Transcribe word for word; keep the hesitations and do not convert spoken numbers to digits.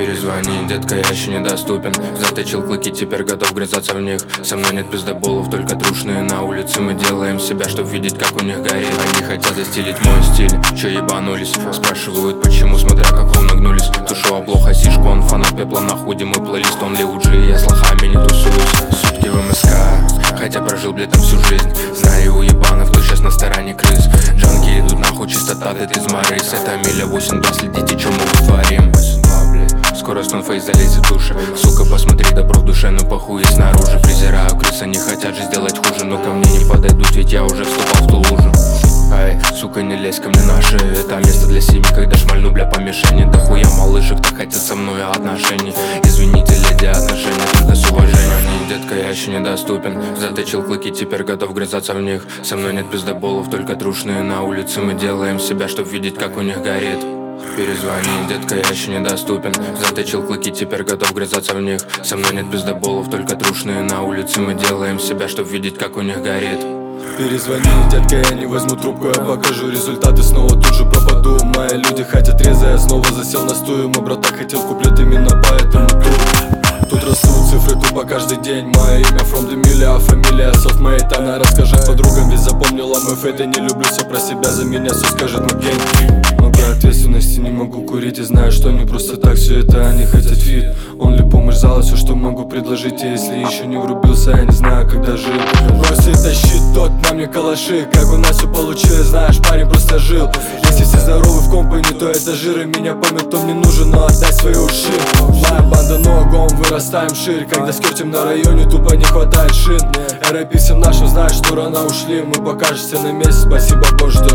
Перезвони, детка, я еще недоступен. Заточил клыки, теперь готов грызаться в них. Со мной нет пиздоболов, только трушные на улице. Мы делаем себя, чтоб видеть, как у них горит. Они хотят застелить мой стиль, чё ебанулись? Спрашивают, почему, смотря как вы нагнулись. Тушева плохо сишку, он фанат пепла, находим мой плейлист. Он ли уджи, я с лохами не тусуюсь. Сутки в МСК, хотя прожил, блядь, там всю жизнь. Знаю, у ебанов, кто сейчас на стороне крыс. Джанки идут нахуй, чистота, ты из Марис. Это миля восемь два, следите, чё мы вытворим. Скоро снонфейс залезет в душе. Сука, посмотри, добро в душе, но похуй и снаружи. Презираю крыс, они хотят же сделать хуже, но ко мне не подойдут, ведь я уже вступал в ту лужу. Ай, сука, не лезь ко мне наши. Это место для семьи, когда шмальну, бля, по мишени. Да хуя малышек, так хотят со мной отношений. Извините, леди, отношения только с уважением. Не, детка, я еще недоступен. Заточил клыки, теперь готов грызаться в них. Со мной нет пиздоболов, только трушные на улице. Мы делаем себя, чтоб видеть, как у них горит. Перезвони, детка, я еще недоступен. Заточил клыки, теперь готов грызаться в них. Со мной нет пиздоболов, только трушные на улице. Мы делаем себя, чтоб видеть, как у них горит. Перезвони, детка, я не возьму трубку, я покажу результаты, снова тут же пропаду. Мои люди хотят реза, я снова засел на стую. Мой брат так хотел куплет именно поэтому тут Тут растут цифры тупо каждый день. Мое имя from the million, а фамилия self-made. Она расскажет подругам, ведь запомнила мой фейт. Я не люблю все про себя, за меня все скажет мой гейм. Много ответственности, не могу курить и знаю, что не просто так все это, они хотят фит. Он ли помощь зала, все, что могу предложить. И если еще не врубился, я не знаю, когда жил. Бросит тащит тот на мне калаши. Как у нас все получилось, знаешь, парень просто жил. Если все здоровы в компании, то это жиры. Меня поймет, кто мне нужен, но отдай свои уши. Моя банда ногом, вырастаем шире. Когда скертим на районе, тупо не хватает шин. эр эй пи всем нашим знает, что рано ушли. Мы покажемся на месте, спасибо Боже, что